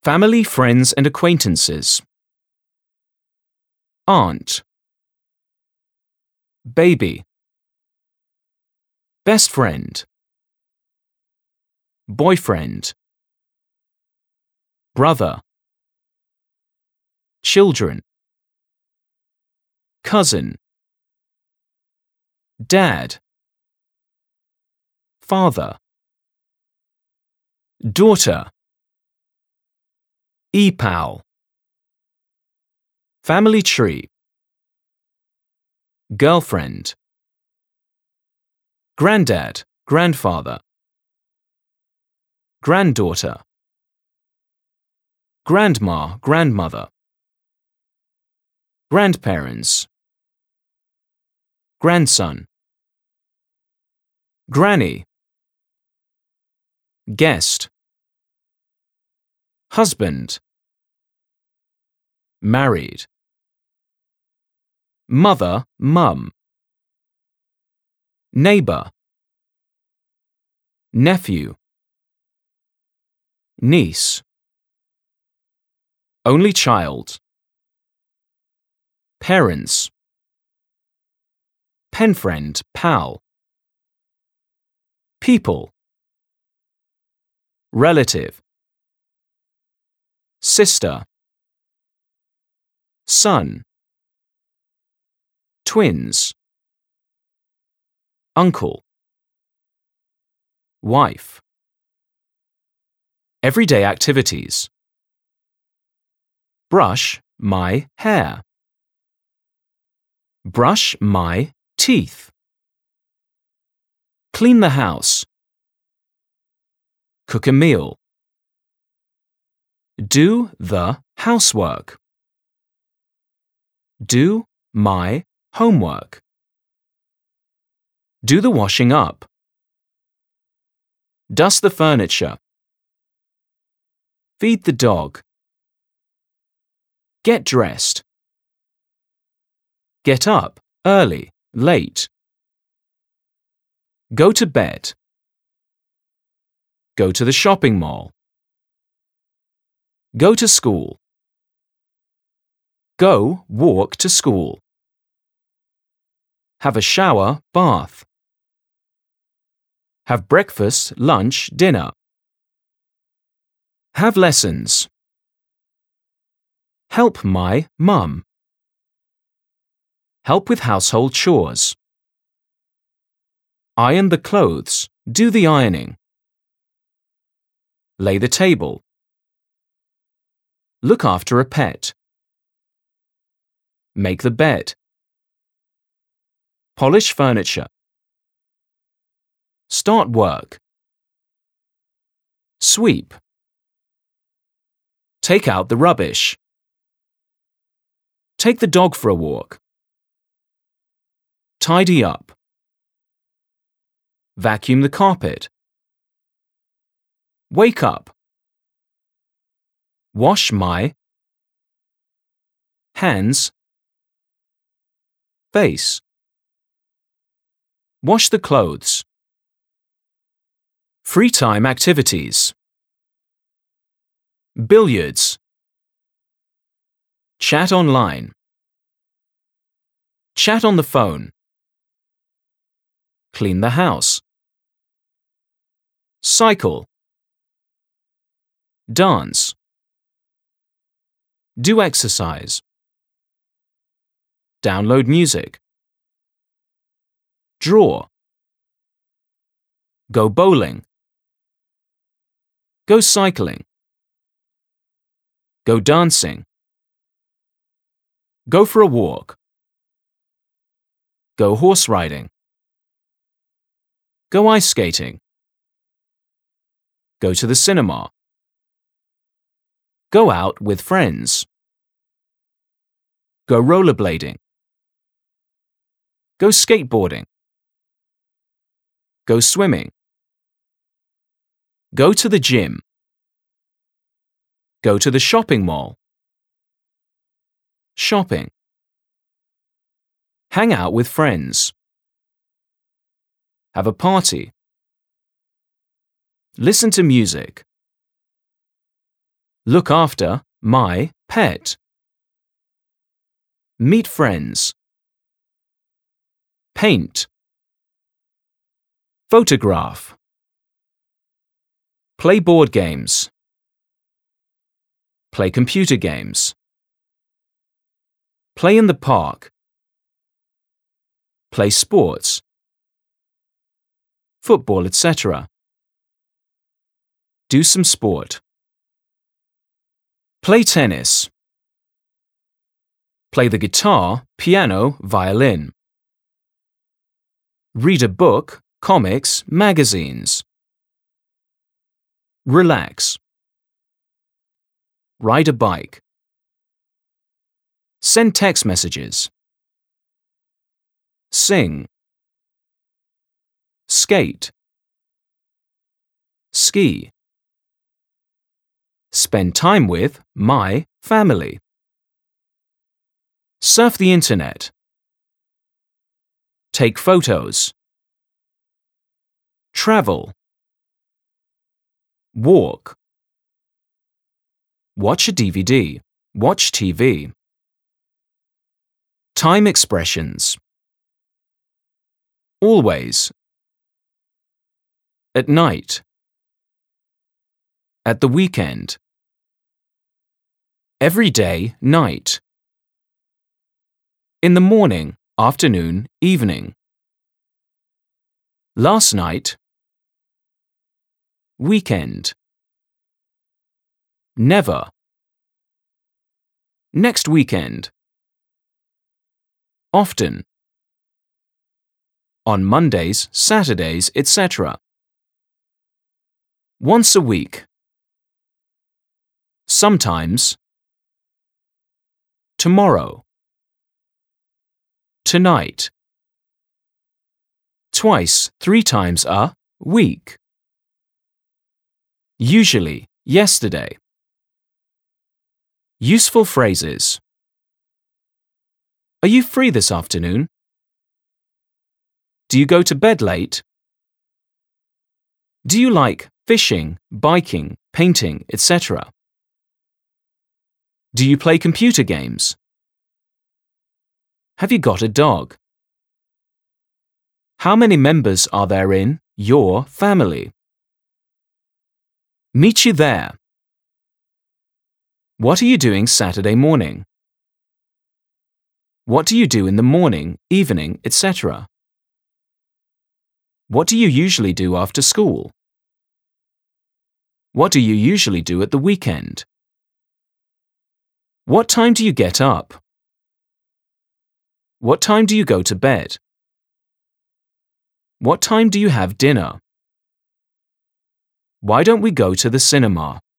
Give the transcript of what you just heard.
Family, friends and acquaintances. Aunt. Baby. Best friend. Boyfriend. Brother. Children. Cousin. Dad. Father. Daughter. E-pal. Family tree. Girlfriend. Granddad, grandfather. Granddaughter. Grandma, grandmother. Grandparents. Grandson. Granny. Guest. Husband. Married. Mother, mum. Neighbor. Nephew. Niece. Only child. Parents. Penfriend, pal. People. Relative. Sister. Son. Twins. Uncle. Wife. Everyday activities. Brush my hair. Brush my teeth. Clean the house. Cook a meal. Do the housework. Do my homework. Do the washing up. Dust the furniture. Feed the dog. Get dressed. Get up, early, late. Go to bed. Go to the shopping mall. Go to school. Go walk to school. Have a shower, bath. Have breakfast, lunch, dinner. Have lessons. Help my mum. Help with household chores. Iron the clothes. Do the ironing. Lay the table. Look after a pet. Make the bed. Polish furniture. Start work. Sweep. Take out the rubbish. Take the dog for a walk. Tidy up. Vacuum the carpet. Wake up. Wash my hands, face. Wash the clothes. Free time activities. Billiards. Chat online. Chat on the phone. Clean the house. Cycle. Dance. Do exercise. Download music. Draw. Go bowling. Go cycling. Go dancing. Go for a walk. Go horse riding. Go ice skating. Go to the cinema. Go out with friends. Go rollerblading. Go skateboarding. Go swimming. Go to the gym. Go to the shopping mall. Shopping. Hang out with friends. Have a party. Listen to music. Look after my pet. Meet friends. Paint. Photograph. Play board games. Play computer games. Play in the park. Play sports. Football, etc. Do some sport. Play tennis. Play the guitar, piano, violin. Read a book, comics, magazines. Relax. Ride a bike. Send text messages. Sing. Skate. Ski. Spend time with my family. Surf the internet. Take photos. Travel. Walk. Watch a DVD. Watch TV. Time expressions. Always. At night. At the weekend. Every day, night. In the morning, afternoon, evening. Last night. Weekend. Never. Next weekend. Often. On Mondays, Saturdays, etc. Once a week. Sometimes. Tomorrow. Tonight. Twice, 3 times a week. Usually, yesterday. Useful phrases. Are you free this afternoon? Do you go to bed late? Do you like fishing, biking, painting, etc.? Do you play computer games? Have you got a dog? How many members are there in your family? Meet you there. What are you doing Saturday morning? What do you do in the morning, evening, etc.? What do you usually do after school? What do you usually do at the weekend? What time do you get up? What time do you go to bed? What time do you have dinner? Why don't we go to the cinema?